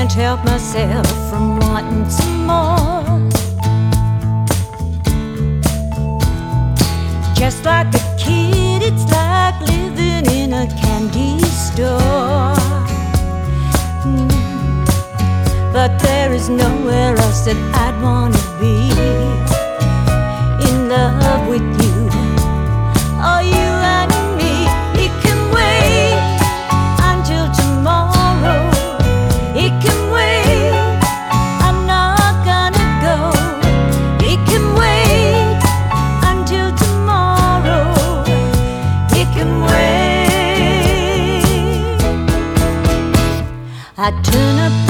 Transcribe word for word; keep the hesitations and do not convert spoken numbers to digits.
can't help myself from wanting some more. Just like a kid, it's like living in a candy store. Mm. But there is nowhere else that I'd want to be. In love with you, oh, you and me. It can wait until tomorrow. It can wait, I'm not gonna go. It can wait until tomorrow. It can wait. I turn up